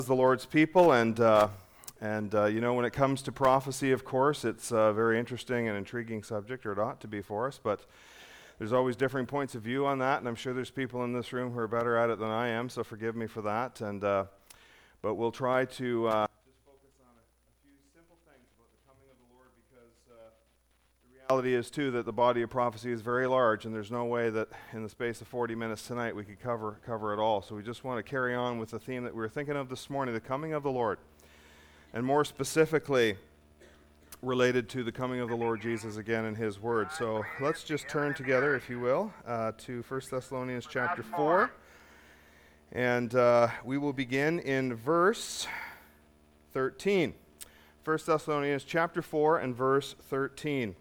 The Lord's people, and when it comes to prophecy, of course, it's a very interesting and intriguing subject, or it ought to be for us, but there's always differing points of view on that, and I'm sure there's people in this room who are better at it than I am, so forgive me for that, but we'll try to just focus on a few simple things about the coming of the Lord, because the reality is, too, that the body of prophecy is very large, and there's no way that in the space of 40 minutes tonight we could cover it all. So we just want to carry on with the theme that we were thinking of this morning, the coming of the Lord, and more specifically related to the coming of the Lord Jesus again in His Word. So let's just turn together, if you will, to 1 Thessalonians chapter 4, and we will begin in verse 13. 1 Thessalonians chapter 4 and verse 13.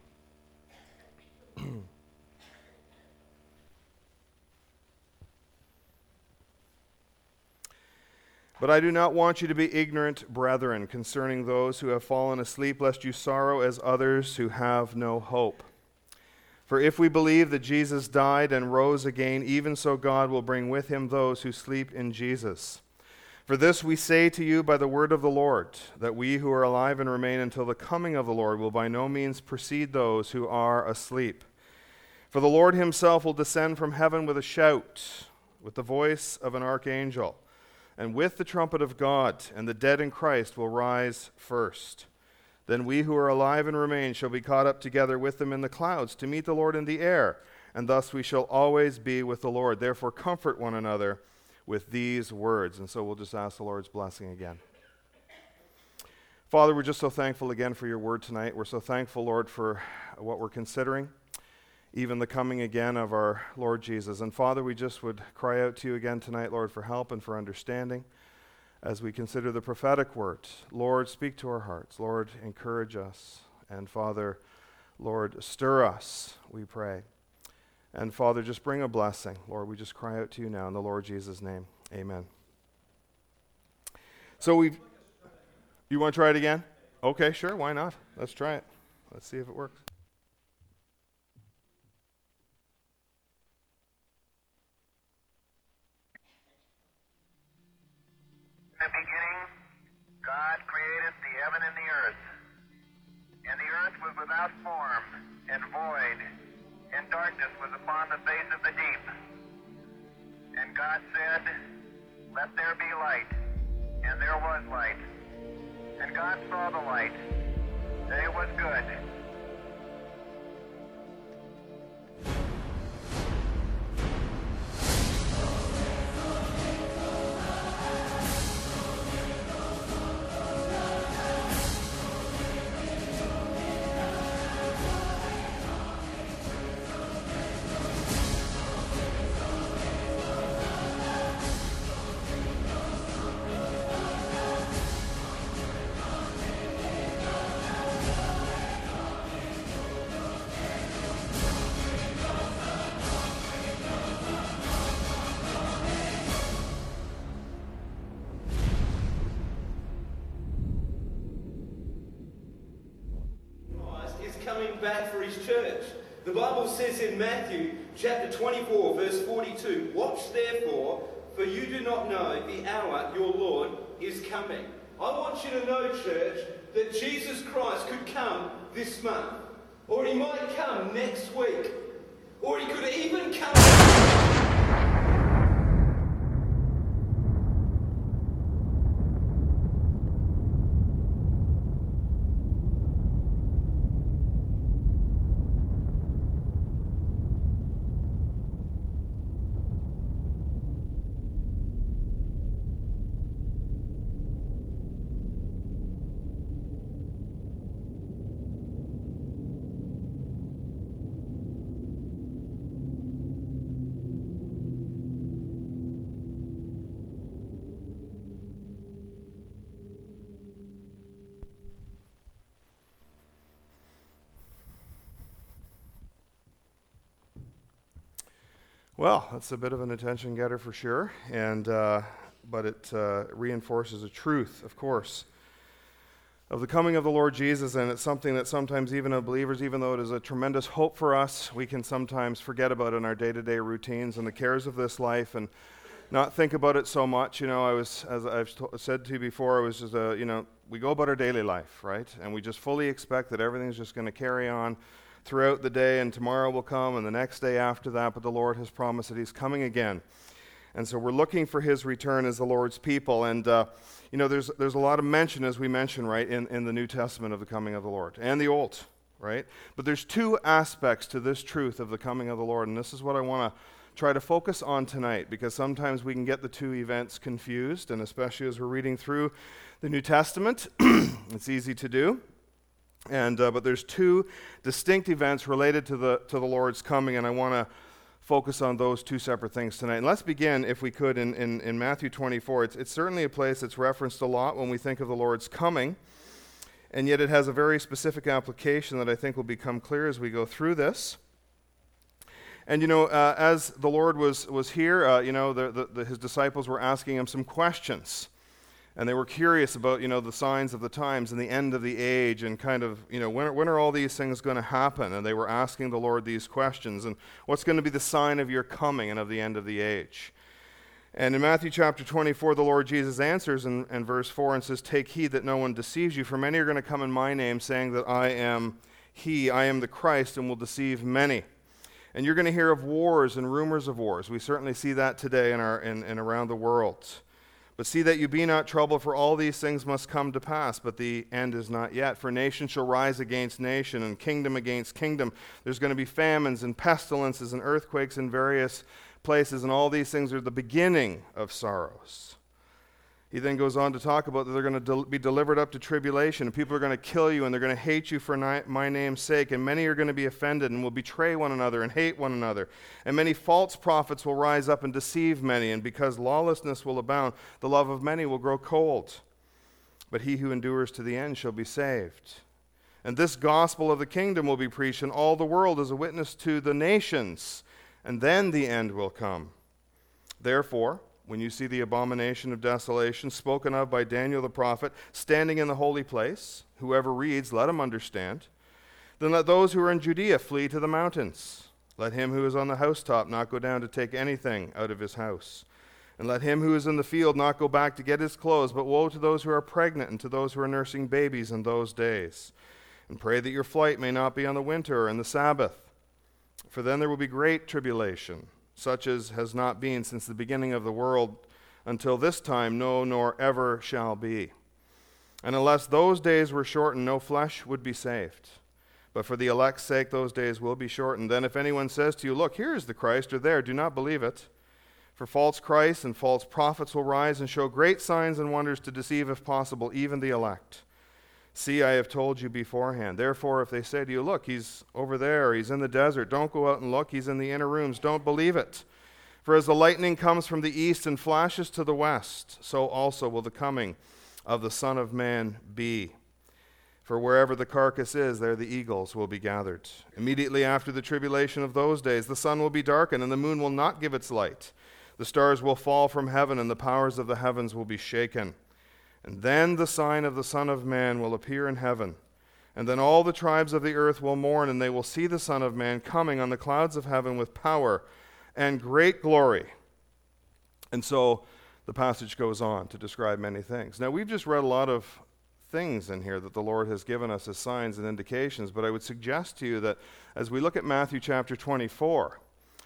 But I do not want you to be ignorant, brethren, concerning those who have fallen asleep, lest you sorrow as others who have no hope. For if we believe that Jesus died and rose again, even so God will bring with him those who sleep in Jesus. For this we say to you by the word of the Lord, that we who are alive and remain until the coming of the Lord will by no means precede those who are asleep. For the Lord himself will descend from heaven with a shout, with the voice of an archangel, and with the trumpet of God, and the dead in Christ will rise first. Then we who are alive and remain shall be caught up together with them in the clouds to meet the Lord in the air, and thus we shall always be with the Lord. Therefore comfort one another with these words. And so we'll just ask the Lord's blessing again. Father, we're just so thankful again for your word tonight. We're so thankful, Lord, for what we're considering, even the coming again of our Lord Jesus. And Father, we just would cry out to you again tonight, Lord, for help and for understanding as we consider the prophetic word. Lord, speak to our hearts. Lord, encourage us. And Father, Lord, stir us, we pray. And Father, just bring a blessing. Lord, we just cry out to you now in the Lord Jesus' name. Amen. So you want to try it again? Okay, sure, why not? Let's try it. Let's see if it works. In the beginning, God created the heaven and the earth. And the earth was without form and void, and darkness was upon the face of the deep. And God said, "Let there be light." And there was light. And God saw the light, that it was good. Back for his church. The Bible says in Matthew chapter 24 verse 42, "Watch therefore, for you do not know the hour your Lord is coming." I want you to know, church, that Jesus Christ could come this month, or he might come next week, or he could even come Well, that's a bit of an attention getter for sure, but it reinforces a truth, of course, of the coming of the Lord Jesus, and it's something that sometimes even as believers, even though it is a tremendous hope for us, we can sometimes forget about in our day-to-day routines and the cares of this life, and not think about it so much. As I've said to you before, I was just, we go about our daily life, right? And we just fully expect that everything's just going to carry on throughout the day, and tomorrow will come, and the next day after that, but the Lord has promised that He's coming again. And so we're looking for His return as the Lord's people. And, there's a lot of mention, as we mentioned, right, in the New Testament of the coming of the Lord, and the Old, right? But there's two aspects to this truth of the coming of the Lord, and this is what I want to try to focus on tonight, because sometimes we can get the two events confused, and especially as we're reading through the New Testament, it's easy to do. And but there's two distinct events related to the Lord's coming, and I want to focus on those two separate things tonight. And let's begin, if we could, in Matthew 24. It's certainly a place that's referenced a lot when we think of the Lord's coming, and yet it has a very specific application that I think will become clear as we go through this. And as the Lord was here, His disciples were asking Him some questions. And they were curious about, the signs of the times and the end of the age, and kind of, when are all these things going to happen? And they were asking the Lord these questions. And what's going to be the sign of your coming and of the end of the age? And in Matthew chapter 24, the Lord Jesus answers in verse 4 and says, "Take heed that no one deceives you, for many are going to come in my name, saying that I am He, I am the Christ, and will deceive many. And you're going to hear of wars and rumors of wars." We certainly see that today in around the world. "But see that you be not troubled, for all these things must come to pass, but the end is not yet. For nation shall rise against nation, and kingdom against kingdom. There's going to be famines and pestilences and earthquakes in various places, and all these things are the beginning of sorrows." He then goes on to talk about that they're going to be delivered up to tribulation, and people are going to kill you, and they're going to hate you for my name's sake, and many are going to be offended and will betray one another and hate one another. And many false prophets will rise up and deceive many, and because lawlessness will abound, the love of many will grow cold. But he who endures to the end shall be saved. And this gospel of the kingdom will be preached in all the world as a witness to the nations, and then the end will come. Therefore, when you see the abomination of desolation spoken of by Daniel the prophet standing in the holy place, whoever reads, let him understand. Then let those who are in Judea flee to the mountains. Let him who is on the housetop not go down to take anything out of his house. And let him who is in the field not go back to get his clothes. But woe to those who are pregnant and to those who are nursing babies in those days. And pray that your flight may not be on the winter or in the Sabbath. For then there will be great tribulation, such as has not been since the beginning of the world until this time, no, nor ever shall be. And unless those days were shortened, no flesh would be saved. But for the elect's sake, those days will be shortened. Then if anyone says to you, look, here is the Christ, or there, do not believe it. For false Christs and false prophets will rise and show great signs and wonders to deceive, if possible, even the elect. See, I have told you beforehand. Therefore, if they say to you, look, he's over there, he's in the desert, don't go out and look, he's in the inner rooms, don't believe it. For as the lightning comes from the east and flashes to the west, so also will the coming of the Son of Man be. For wherever the carcass is, there the eagles will be gathered. Immediately after the tribulation of those days, the sun will be darkened, and the moon will not give its light. The stars will fall from heaven, and the powers of the heavens will be shaken. And then the sign of the Son of Man will appear in heaven. And then all the tribes of the earth will mourn, and they will see the Son of Man coming on the clouds of heaven with power and great glory. And so the passage goes on to describe many things. Now, we've just read a lot of things in here that the Lord has given us as signs and indications, but I would suggest to you that as we look at Matthew chapter 24,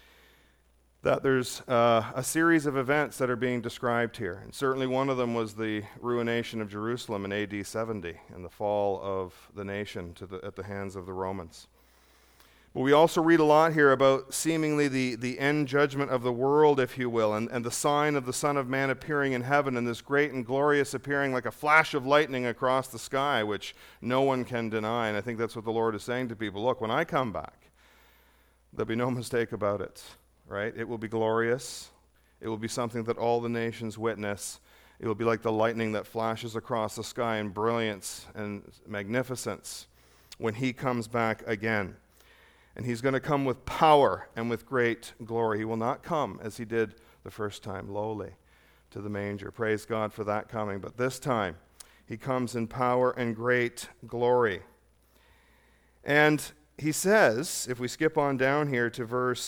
that there's a series of events that are being described here. And certainly one of them was the ruination of Jerusalem in AD 70 and the fall of the nation at the hands of the Romans. But we also read a lot here about seemingly the end judgment of the world, if you will, and the sign of the Son of Man appearing in heaven, and this great and glorious appearing like a flash of lightning across the sky, which no one can deny. And I think that's what the Lord is saying to people. Look, when I come back, there'll be no mistake about it. Right? It will be glorious. It will be something that all the nations witness. It will be like the lightning that flashes across the sky in brilliance and magnificence when he comes back again. And he's going to come with power and with great glory. He will not come as he did the first time, lowly to the manger. Praise God for that coming. But this time, he comes in power and great glory. And he says, if we skip on down here to verse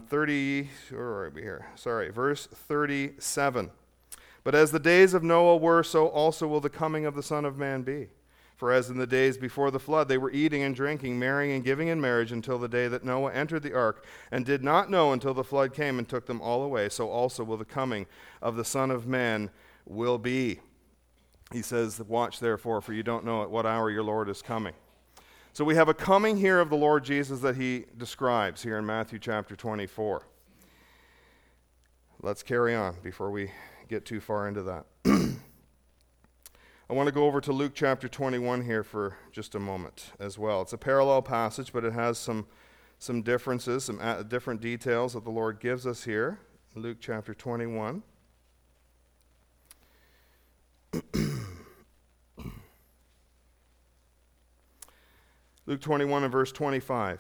37. But as the days of Noah were, so also will the coming of the Son of Man be. For as in the days before the flood, they were eating and drinking, marrying and giving in marriage until the day that Noah entered the ark, and did not know until the flood came and took them all away, so also will the coming of the Son of Man will be. He says, watch therefore, for you don't know at what hour your Lord is coming. So we have a coming here of the Lord Jesus that he describes here in Matthew chapter 24. Let's carry on before we get too far into that. I want to go over to Luke chapter 21 here for just a moment as well. It's a parallel passage, but it has some differences, some different details that the Lord gives us here. Luke chapter 21. Luke 21 and verse 25.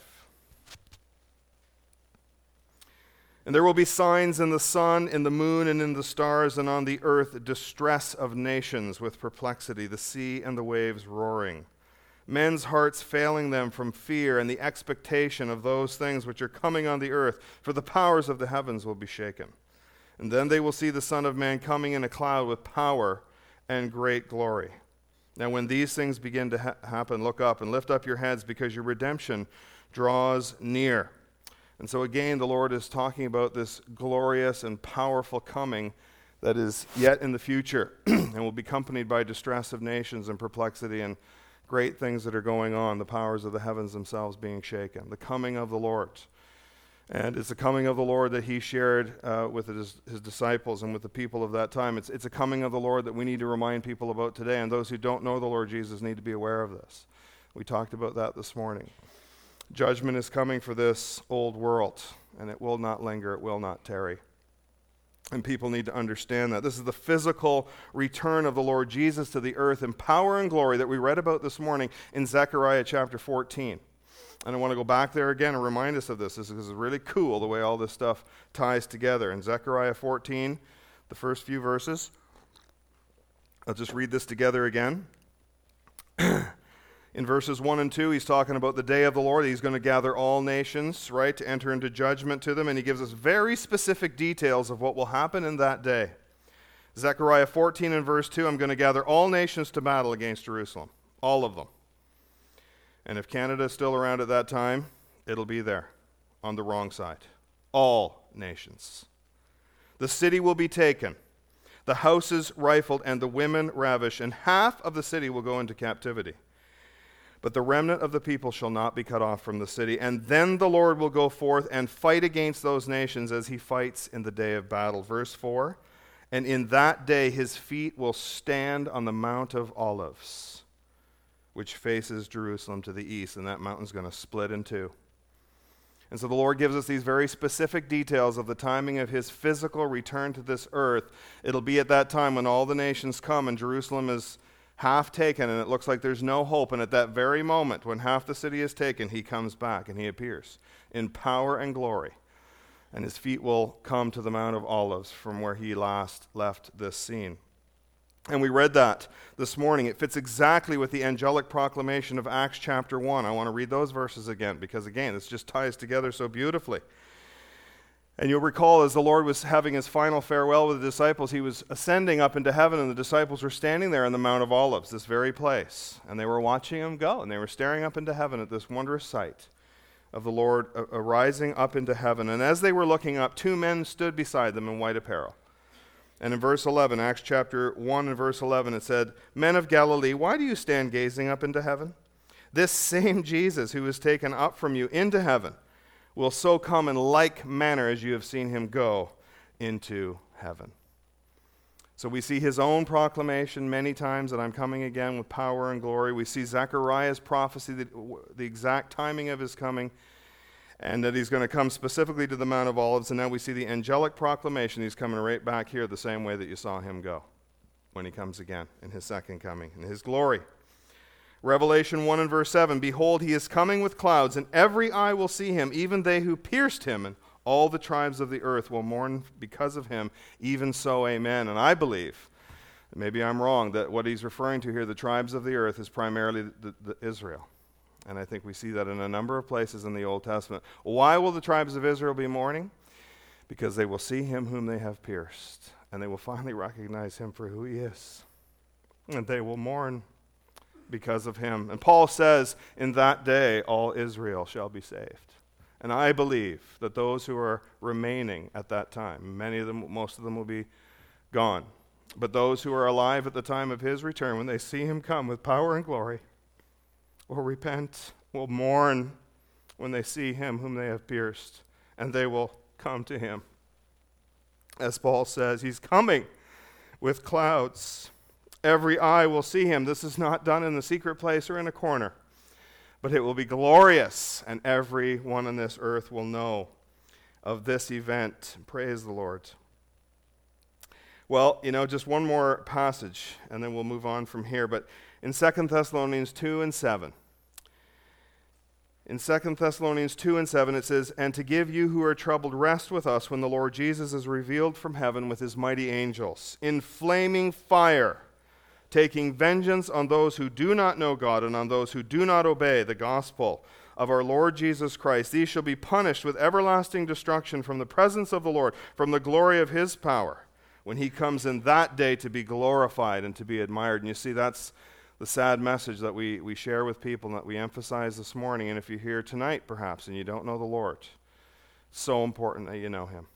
And there will be signs in the sun, in the moon, and in the stars, and on the earth distress of nations with perplexity, the sea and the waves roaring. Men's hearts failing them from fear and the expectation of those things which are coming on the earth, for the powers of the heavens will be shaken. And then they will see the Son of Man coming in a cloud with power and great glory. Now when these things begin to happen, look up and lift up your heads, because your redemption draws near. And so again, the Lord is talking about this glorious and powerful coming that is yet in the future and will be accompanied by distress of nations and perplexity and great things that are going on, the powers of the heavens themselves being shaken, the coming of the Lord. And it's the coming of the Lord that he shared with his disciples and with the people of that time. It's a coming of the Lord that we need to remind people about today, and those who don't know the Lord Jesus need to be aware of this. We talked about that this morning. Judgment is coming for this old world, and it will not linger, it will not tarry. And people need to understand that. This is the physical return of the Lord Jesus to the earth in power and glory that we read about this morning in Zechariah chapter 14. And I want to go back there again and remind us of this. This is really cool the way all this stuff ties together. In Zechariah 14, the first few verses, I'll just read this together again. In verses 1 and 2, he's talking about the day of the Lord. He's going to gather all nations, right, to enter into judgment to them. And he gives us very specific details of what will happen in that day. Zechariah 14 and verse 2, I'm going to gather all nations to battle against Jerusalem. All of them. And if Canada is still around at that time, it'll be there on the wrong side. All nations. The city will be taken, the houses rifled, and the women ravished, and half of the city will go into captivity. But the remnant of the people shall not be cut off from the city. And then the Lord will go forth and fight against those nations as he fights in the day of battle. Verse 4, and in that day his feet will stand on the Mount of Olives, which faces Jerusalem to the east. And that mountain's going to split in two. And so the Lord gives us these very specific details of the timing of his physical return to this earth. It'll be at that time when all the nations come and Jerusalem is half taken, and it looks like there's no hope. And at that very moment, when half the city is taken, he comes back and he appears in power and glory. And his feet will come to the Mount of Olives from where he last left this scene. And we read that this morning. It fits exactly with the angelic proclamation of Acts chapter 1. I want to read those verses again because, again, this just ties together so beautifully. And you'll recall as the Lord was having his final farewell with the disciples, he was ascending up into heaven, and the disciples were standing there on the Mount of Olives, this very place. And they were watching him go, and they were staring up into heaven at this wondrous sight of the Lord arising up into heaven. And as they were looking up, two men stood beside them in white apparel. And in verse 11, Acts chapter 1 and verse 11, it said, Men of Galilee, why do you stand gazing up into heaven? This same Jesus who was taken up from you into heaven will so come in like manner as you have seen him go into heaven. So we see his own proclamation many times that I'm coming again with power and glory. We see Zechariah's prophecy, the exact timing of his coming, and that he's going to come specifically to the Mount of Olives. And now we see the angelic proclamation. He's coming right back here the same way that you saw him go when he comes again in his second coming, in his glory. Revelation 1 and verse 7, Behold, he is coming with clouds, and every eye will see him, even they who pierced him, and all the tribes of the earth will mourn because of him. Even so, amen. And I believe, maybe I'm wrong, that what he's referring to here, the tribes of the earth, is primarily the Israel. And I think we see that in a number of places in the Old Testament. Why will the tribes of Israel be mourning? Because they will see him whom they have pierced, and they will finally recognize him for who he is. And they will mourn because of him. And Paul says, in that day, all Israel shall be saved. And I believe that those who are remaining at that time, many of them, most of them will be gone. But those who are alive at the time of his return, when they see him come with power and glory, will repent, will mourn when they see him whom they have pierced, and they will come to him. As Paul says, he's coming with clouds. Every eye will see him. This is not done in the secret place or in a corner, but it will be glorious, and everyone on this earth will know of this event. Praise the Lord. Well, just one more passage, and then we'll move on from here. But in 2 Thessalonians 2 and 7, in 2 Thessalonians 2 and 7, it says, "And to give you who are troubled rest with us when the Lord Jesus is revealed from heaven with his mighty angels, in flaming fire, taking vengeance on those who do not know God and on those who do not obey the gospel of our Lord Jesus Christ. These shall be punished with everlasting destruction from the presence of the Lord, from the glory of his power, when he comes in that day to be glorified and to be admired." And you see, that's the sad message that we share with people and that we emphasize this morning. And if you're here tonight, perhaps, and you don't know the Lord, it's so important that you know him.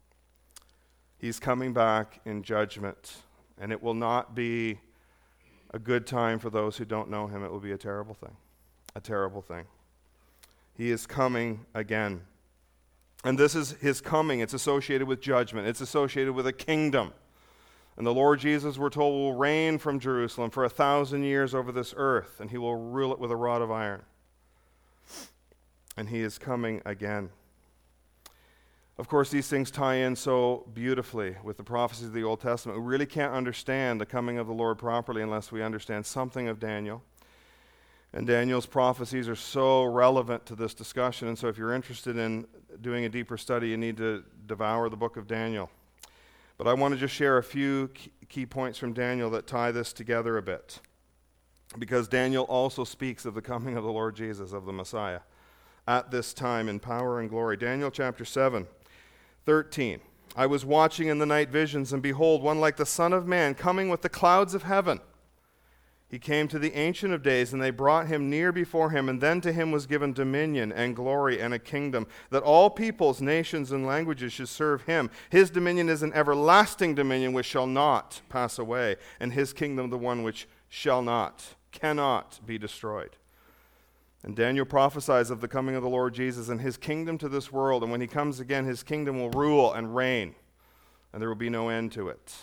He's coming back in judgment, and it will not be a good time for those who don't know him. It will be a terrible thing. A terrible thing. He is coming again. And this is his coming. It's associated with judgment. It's associated with a kingdom. And the Lord Jesus, we're told, will reign from Jerusalem for 1,000 years over this earth, and he will rule it with a rod of iron. And he is coming again. Of course, these things tie in so beautifully with the prophecies of the Old Testament. We really can't understand the coming of the Lord properly unless we understand something of Daniel. And Daniel's prophecies are so relevant to this discussion. And so if you're interested in doing a deeper study, you need to devour the book of Daniel. But I want to just share a few key points from Daniel that tie this together a bit. Because Daniel also speaks of the coming of the Lord Jesus, of the Messiah, at this time in power and glory. Daniel chapter 7:13. "I was watching in the night visions, and behold, one like the Son of Man coming with the clouds of heaven. He came to the Ancient of Days, and they brought him near before him, and then to him was given dominion and glory and a kingdom, that all peoples, nations, and languages should serve him. His dominion is an everlasting dominion which shall not pass away, and his kingdom the one which cannot be destroyed." And Daniel prophesies of the coming of the Lord Jesus and his kingdom to this world, and when he comes again, his kingdom will rule and reign, and there will be no end to it.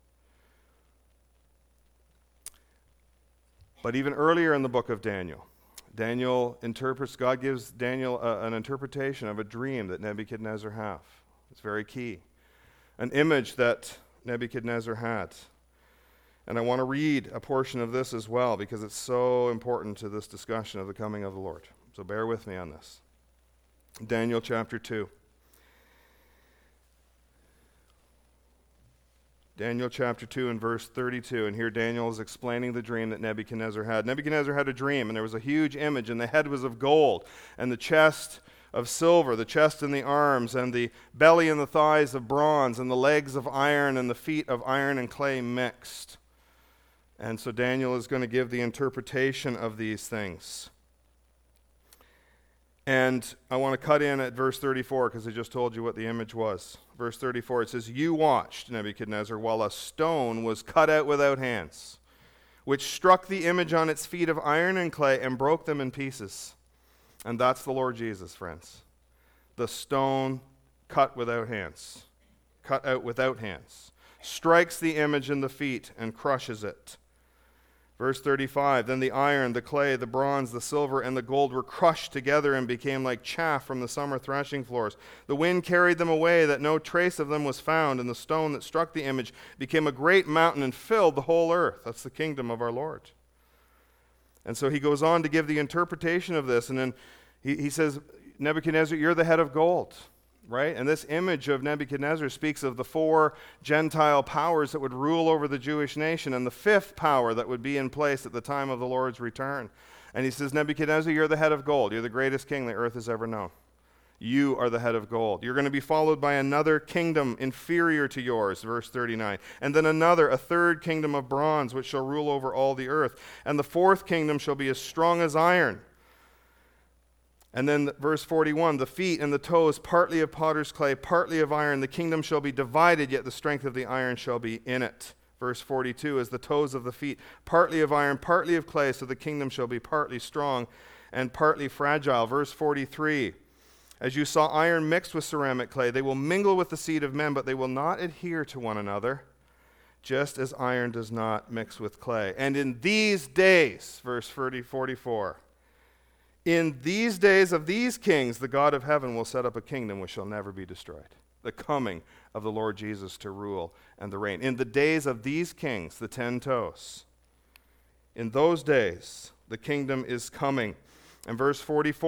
But even earlier in the book of Daniel, God gives Daniel an interpretation of a dream that Nebuchadnezzar had. It's very key. An image that Nebuchadnezzar had. And I want to read a portion of this as well because it's so important to this discussion of the coming of the Lord. So bear with me on this. Daniel chapter 2. Daniel chapter 2 and verse 32, and here Daniel is explaining the dream that Nebuchadnezzar had. Nebuchadnezzar had a dream, and there was a huge image, and the head was of gold, and the chest of silver, the chest and the arms, and the belly and the thighs of bronze, and the legs of iron, and the feet of iron and clay mixed. And so Daniel is going to give the interpretation of these things. And I want to cut in at verse 34 because I just told you what the image was. Verse 34, it says, "You watched, Nebuchadnezzar, while a stone was cut out without hands, which struck the image on its feet of iron and clay and broke them in pieces." And that's the Lord Jesus, friends. The stone cut without hands, cut out without hands, strikes the image in the feet and crushes it. Verse 35, "Then the iron, the clay, the bronze, the silver, and the gold were crushed together and became like chaff from the summer threshing floors. The wind carried them away, that no trace of them was found, and the stone that struck the image became a great mountain and filled the whole earth." That's the kingdom of our Lord. And so he goes on to give the interpretation of this, and then he says, "Nebuchadnezzar, you're the head of gold." Right? And this image of Nebuchadnezzar speaks of the 4 Gentile powers that would rule over the Jewish nation and the 5th power that would be in place at the time of the Lord's return. And he says, Nebuchadnezzar, you're the head of gold. You're the greatest king the earth has ever known. You are the head of gold. You're going to be followed by another kingdom inferior to yours, verse 39. And then another, a third kingdom of bronze, which shall rule over all the earth. And the fourth kingdom shall be as strong as iron. And then verse 41, the feet and the toes, partly of potter's clay, partly of iron. The kingdom shall be divided, yet the strength of the iron shall be in it. Verse 42, as the toes of the feet, partly of iron, partly of clay, so the kingdom shall be partly strong and partly fragile. Verse 43, as you saw iron mixed with ceramic clay, they will mingle with the seed of men, but they will not adhere to one another, just as iron does not mix with clay. And in these days, verse 44, in these days of these kings, the God of heaven will set up a kingdom which shall never be destroyed. The coming of the Lord Jesus to rule and the reign. In the days of these kings, the 10 toes, in those days, the kingdom is coming. And verse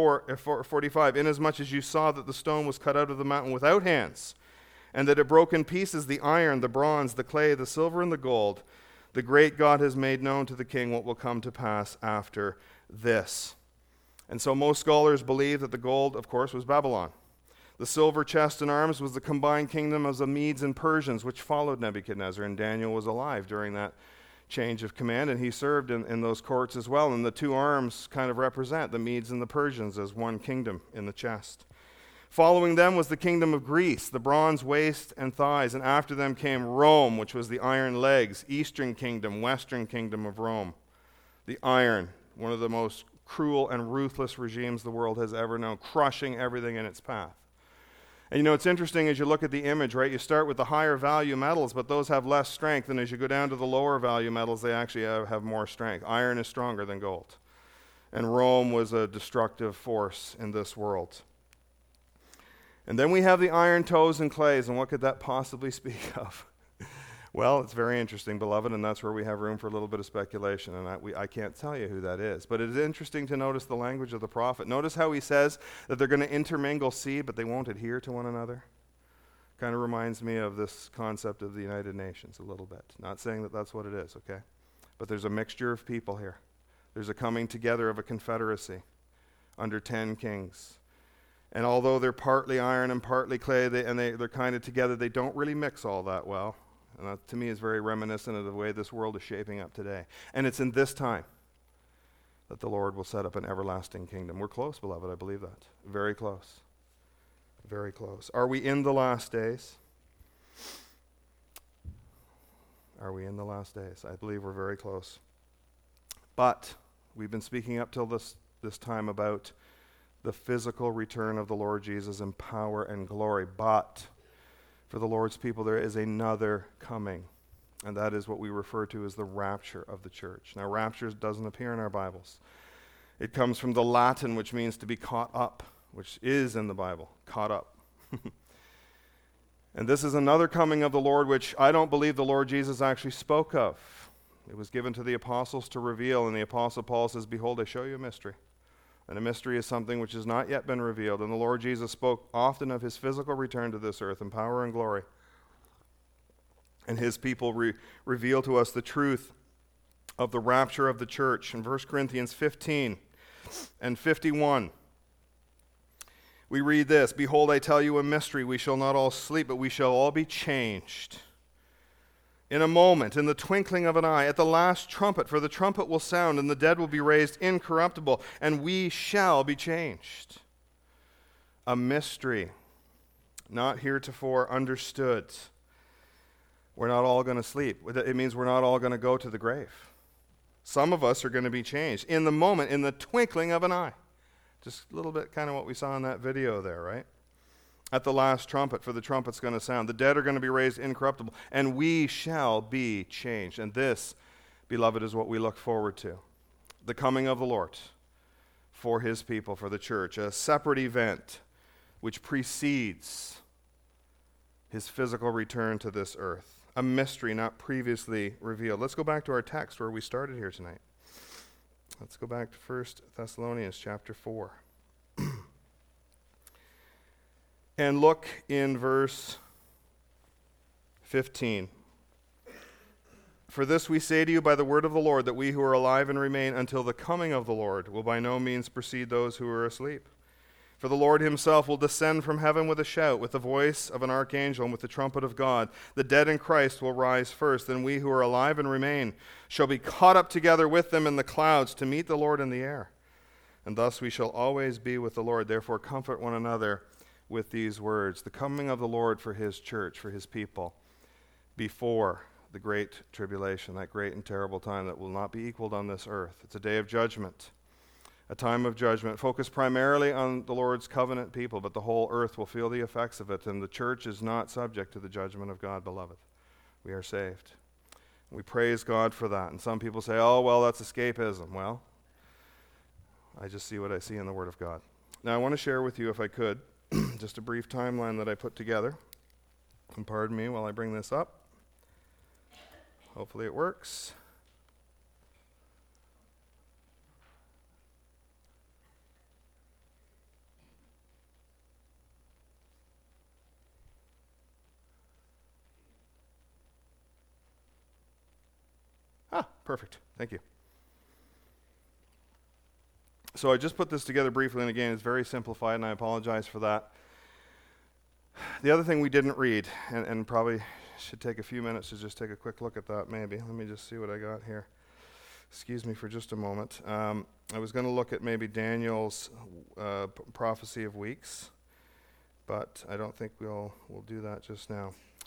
45, inasmuch as you saw that the stone was cut out of the mountain without hands, and that it broke in pieces the iron, the bronze, the clay, the silver, and the gold, the great God has made known to the king what will come to pass after this. And so most scholars believe that the gold, of course, was Babylon. The silver chest and arms was the combined kingdom of the Medes and Persians, which followed Nebuchadnezzar, and Daniel was alive during that change of command, and he served in those courts as well. And the two arms kind of represent the Medes and the Persians as one kingdom in the chest. Following them was the kingdom of Greece, the bronze waist and thighs, and after them came Rome, which was the iron legs, eastern kingdom, western kingdom of Rome. The iron, one of the most cruel and ruthless regimes the world has ever known, crushing everything in its path. And you know, it's interesting as you look at the image, right? You start with the higher value metals, but those have less strength. And as you go down to the lower value metals, they actually have more strength. Iron is stronger than gold. And Rome was a destructive force in this world. And then we have the iron toes and clays. And what could that possibly speak of? Well, it's very interesting, beloved, and that's where we have room for a little bit of speculation. And I can't tell you who that is. But it is interesting to notice the language of the prophet. Notice how he says that they're going to intermingle seed, but they won't adhere to one another. Kind of reminds me of this concept of the United Nations a little bit. Not saying that that's what it is, okay? But there's a mixture of people here. There's a coming together of a confederacy under 10 kings. And although they're partly iron and partly clay, they're kind of together, they don't really mix all that well. And that, to me, is very reminiscent of the way this world is shaping up today. And it's in this time that the Lord will set up an everlasting kingdom. We're close, beloved, I believe that. Very close. Very close. Are we in the last days? Are we in the last days? I believe we're very close. But we've been speaking up till this time about the physical return of the Lord Jesus in power and glory. But for the Lord's people, there is another coming, and that is what we refer to as the rapture of the church. Now, rapture doesn't appear in our Bibles. It comes from the Latin, which means to be caught up, which is in the Bible, caught up. And this is another coming of the Lord, which I don't believe the Lord Jesus actually spoke of. It was given to the apostles to reveal, and the apostle Paul says, "Behold, I show you a mystery." And a mystery is something which has not yet been revealed. And the Lord Jesus spoke often of his physical return to this earth in power and glory. And his people reveal to us the truth of the rapture of the church. In 1 Corinthians 15 and 51, we read this, "Behold, I tell you a mystery. We shall not all sleep, but we shall all be changed. In a moment, in the twinkling of an eye, at the last trumpet, for the trumpet will sound, and the dead will be raised incorruptible, and we shall be changed." A mystery, not heretofore understood. We're not all going to sleep. It means we're not all going to go to the grave. Some of us are going to be changed in the moment, in the twinkling of an eye. Just a little bit kind of what we saw in that video there, right? At the last trumpet, for the trumpet's going to sound. The dead are going to be raised incorruptible, and we shall be changed. And this, beloved, is what we look forward to. The coming of the Lord for his people, for the church. A separate event which precedes his physical return to this earth. A mystery not previously revealed. Let's go back to our text where we started here tonight. Let's go back to 1 Thessalonians chapter 4. And look in verse 15. For this we say to you by the word of the Lord, that we who are alive and remain until the coming of the Lord will by no means precede those who are asleep. For the Lord himself will descend from heaven with a shout, with the voice of an archangel, and with the trumpet of God. The dead in Christ will rise first, then we who are alive and remain shall be caught up together with them in the clouds to meet the Lord in the air. And thus we shall always be with the Lord. Therefore comfort one another with these words. The coming of the Lord for his church, for his people, before the great tribulation, that great and terrible time that will not be equaled on this earth. It's a day of judgment, a time of judgment, focused primarily on the Lord's covenant people, but the whole earth will feel the effects of it, and the church is not subject to the judgment of God, beloved. We are saved. We praise God for that. And some people say, oh, well, that's escapism. Well, I just see what I see in the Word of God. Now, I want to share with you, if I could, just a brief timeline that I put together. And pardon me while I bring this up. Hopefully it works. Perfect. Thank you. So I just put this together briefly, and again, it's very simplified, and I apologize for that. The other thing we didn't read, and probably should take a few minutes to just take a quick look at that maybe. Let me just see what I got here. Excuse me for just a moment. I was going to look at maybe Daniel's prophecy of weeks, but I don't think we'll do that just now.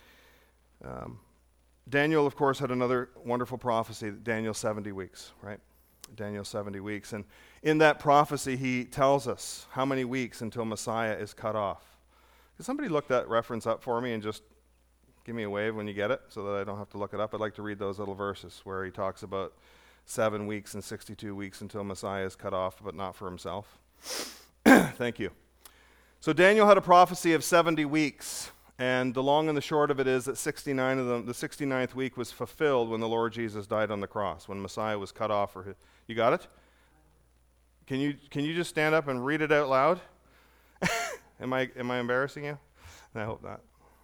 Daniel, of course, had another wonderful prophecy, Daniel 70 weeks, right? Daniel 70 weeks. And in that prophecy, he tells us how many weeks until Messiah is cut off. Can somebody look that reference up for me and just give me a wave when you get it so that I don't have to look it up? I'd like to read those little verses where he talks about 7 weeks and 62 weeks until Messiah is cut off, but not for himself. Thank you. So Daniel had a prophecy of 70 weeks. And the long and the short of it is that 69 of them, the 69th week was fulfilled when the Lord Jesus died on the cross, when Messiah was cut off. You got it? Can you just stand up and read it out loud? Am I embarrassing you? I hope not.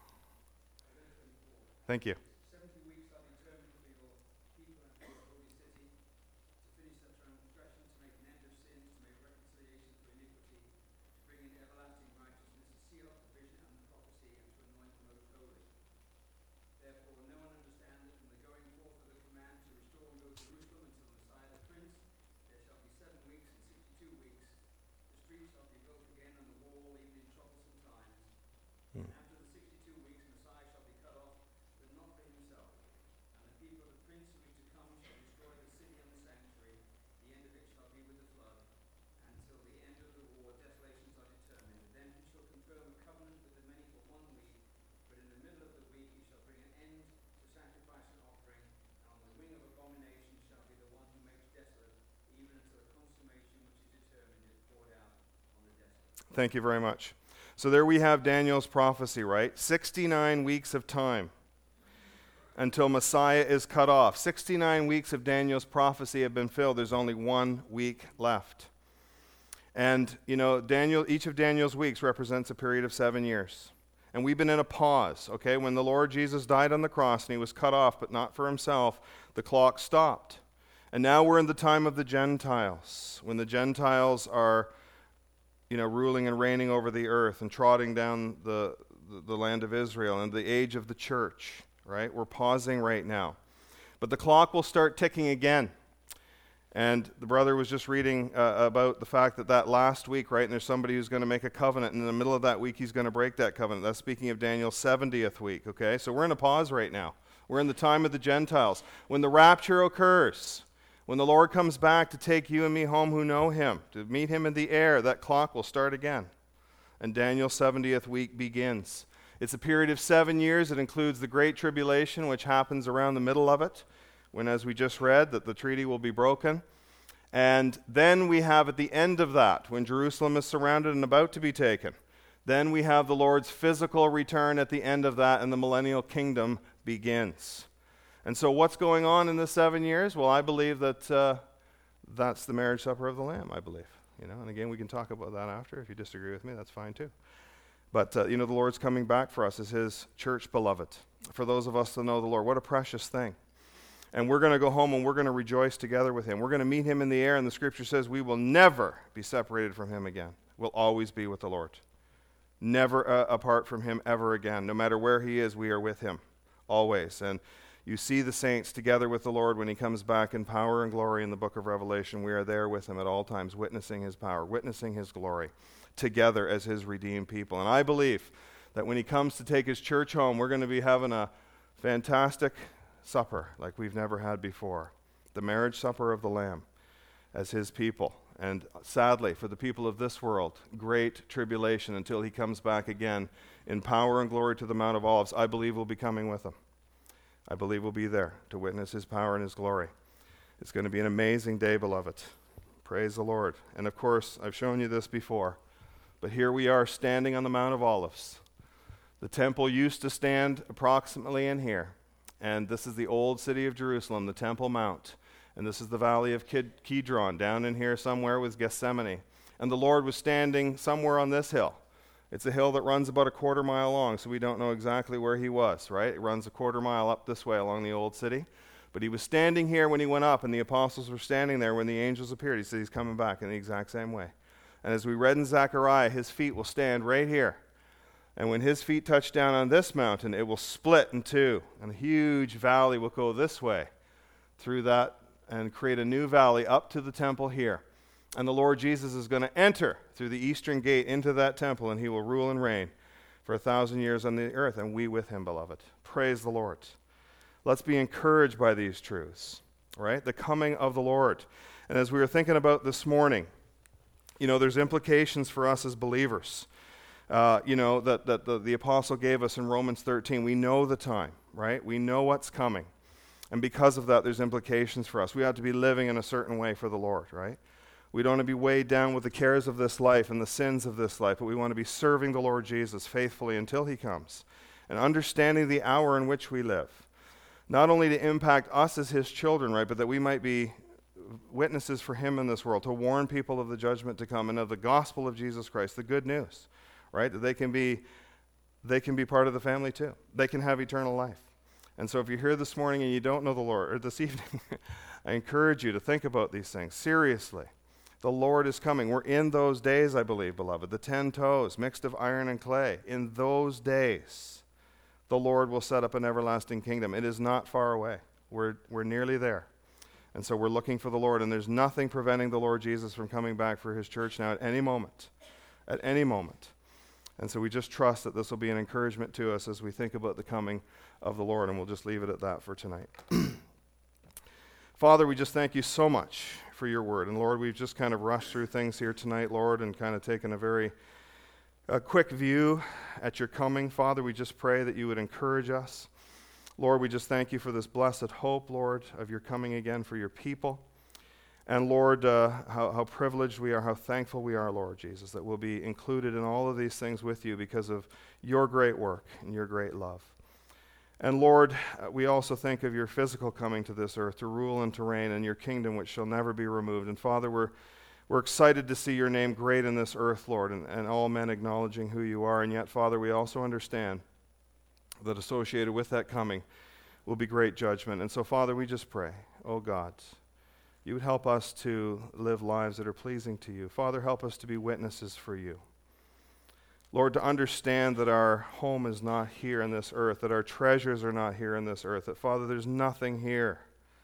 Thank you. 70 weeks are determined for your people and for your holy city, to finish their transgression, to make an end of sin, to make reconciliation for iniquity, to bring in everlasting righteousness, to seal up the vision and the prophecy, and to anoint the most holy. Therefore, no one understand that from the going forth of the command to restore and build Jerusalem until Messiah the Prince, there shall be 7 weeks and 62 weeks. The streets shall be built again, and the wall even in troublesome times. And after the 62 weeks, Messiah shall be cut off, but not for himself. And the people of the prince who is to come shall destroy the city and the sanctuary. The end of it shall be with the flood. And till the end of the war, desolations are determined. Then he shall confirm a covenant with the many for 1 week. But in the middle of the week he shall bring an end to sacrifice and offering. And on the wing of abomination shall be the one who makes desolate, even until the consummation which is determined is poured out on the desolate. Thank you very much. So there we have Daniel's prophecy, right? 69 weeks of time until Messiah is cut off. 69 weeks of Daniel's prophecy have been filled. There's only 1 week left. And, each of Daniel's weeks represents a period of 7 years. And we've been in a pause, okay? When the Lord Jesus died on the cross and he was cut off, but not for himself, the clock stopped. And now we're in the time of the Gentiles, when the Gentiles are ruling and reigning over the earth and trotting down the land of Israel, and the age of the church, right? We're pausing right now. But the clock will start ticking again. And the brother was just reading about the fact that last week, right, and there's somebody who's going to make a covenant, and in the middle of that week he's going to break that covenant. That's speaking of Daniel's 70th week, okay? So we're in a pause right now. We're in the time of the Gentiles. When the rapture occurs, when the Lord comes back to take you and me home who know him, to meet him in the air, that clock will start again. And Daniel's 70th week begins. It's a period of 7 years. It includes the Great Tribulation, which happens around the middle of it, when, as we just read, that the treaty will be broken. And then we have at the end of that, when Jerusalem is surrounded and about to be taken, then we have the Lord's physical return at the end of that, and the millennial kingdom begins. And so what's going on in the 7 years? Well, I believe that that's the marriage supper of the Lamb, I believe. And again, we can talk about that after. If you disagree with me, that's fine too. But, the Lord's coming back for us as his church beloved. For those of us that know the Lord, what a precious thing. And we're going to go home and we're going to rejoice together with him. We're going to meet him in the air, and the scripture says we will never be separated from him again. We'll always be with the Lord. Never apart from him ever again. No matter where he is, we are with him always. And you see the saints together with the Lord when he comes back in power and glory in the book of Revelation. We are there with him at all times, witnessing his power, witnessing his glory, together as his redeemed people. And I believe that when he comes to take his church home, we're going to be having a fantastic supper like we've never had before. The marriage supper of the Lamb as his people. And sadly, for the people of this world, great tribulation until he comes back again in power and glory to the Mount of Olives. I believe we'll be coming with him. I believe we'll be there to witness his power and his glory. It's going to be an amazing day, beloved. Praise the Lord. And of course, I've shown you this before, but here we are standing on the Mount of Olives. The temple used to stand approximately in here, and this is the old city of Jerusalem, the Temple Mount. And this is the valley of Kidron. Down in here somewhere was Gethsemane. And the Lord was standing somewhere on this hill. It's a hill that runs about a quarter mile long, so we don't know exactly where he was, right? It runs a quarter mile up this way along the old city. But he was standing here when he went up, and the apostles were standing there when the angels appeared. He said he's coming back in the exact same way. And as we read in Zechariah, his feet will stand right here. And when his feet touch down on this mountain, it will split in two. And a huge valley will go this way through that and create a new valley up to the temple here. And the Lord Jesus is going to enter through the eastern gate into that temple, and he will rule and reign for 1,000 years on the earth, and we with him, beloved. Praise the Lord. Let's be encouraged by these truths, right? The coming of the Lord. And as we were thinking about this morning, there's implications for us as believers. That the apostle gave us in Romans 13. We know the time, right? We know what's coming. And because of that, there's implications for us. We have to be living in a certain way for the Lord, right? We don't want to be weighed down with the cares of this life and the sins of this life, but we want to be serving the Lord Jesus faithfully until he comes and understanding the hour in which we live. Not only to impact us as his children, right, but that we might be witnesses for him in this world, to warn people of the judgment to come and of the gospel of Jesus Christ, the good news, right, that they can be part of the family too. They can have eternal life. And so if you're here this morning and you don't know the Lord, or this evening, I encourage you to think about these things seriously. The Lord is coming. We're in those days, I believe, beloved. The 10 toes, mixed of iron and clay. In those days, the Lord will set up an everlasting kingdom. It is not far away. We're nearly there. And so we're looking for the Lord, and there's nothing preventing the Lord Jesus from coming back for his church now at any moment. At any moment. And so we just trust that this will be an encouragement to us as we think about the coming of the Lord, and we'll just leave it at that for tonight. Father, we just thank you so much for your word. And Lord, we've just kind of rushed through things here tonight, Lord, and kind of taken a very quick view at your coming. Father, we just pray that you would encourage us. Lord, we just thank you for this blessed hope, Lord, of your coming again for your people. And Lord, how privileged we are, how thankful we are, Lord Jesus, that we'll be included in all of these things with you because of your great work and your great love. And Lord, we also think of your physical coming to this earth to rule and to reign, and your kingdom which shall never be removed. And Father, we're excited to see your name great in this earth, Lord, and all men acknowledging who you are. And yet, Father, we also understand that associated with that coming will be great judgment. And so, Father, we just pray, oh God, you would help us to live lives that are pleasing to you. Father, help us to be witnesses for you. Lord, to understand that our home is not here in this earth, that our treasures are not here in this earth, that, Father, there's nothing here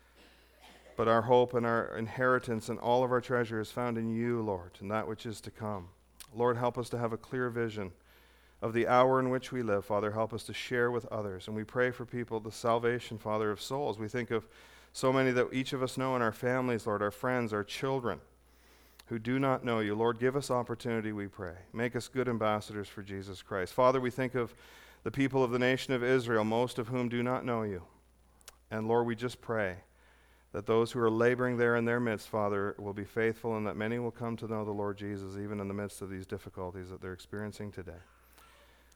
but our hope and our inheritance and all of our treasure is found in you, Lord, and that which is to come. Lord, help us to have a clear vision of the hour in which we live. Father, help us to share with others. And we pray for people, the salvation, Father, of souls. We think of so many that each of us know in our families, Lord, our friends, our children, who do not know you. Lord, give us opportunity, we pray. Make us good ambassadors for Jesus Christ. Father, we think of the people of the nation of Israel, most of whom do not know you. And Lord, we just pray that those who are laboring there in their midst, Father, will be faithful and that many will come to know the Lord Jesus even in the midst of these difficulties that they're experiencing today.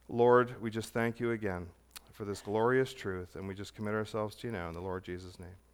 Lord, we just thank you again for this glorious truth, and we just commit ourselves to you now in the Lord Jesus' name.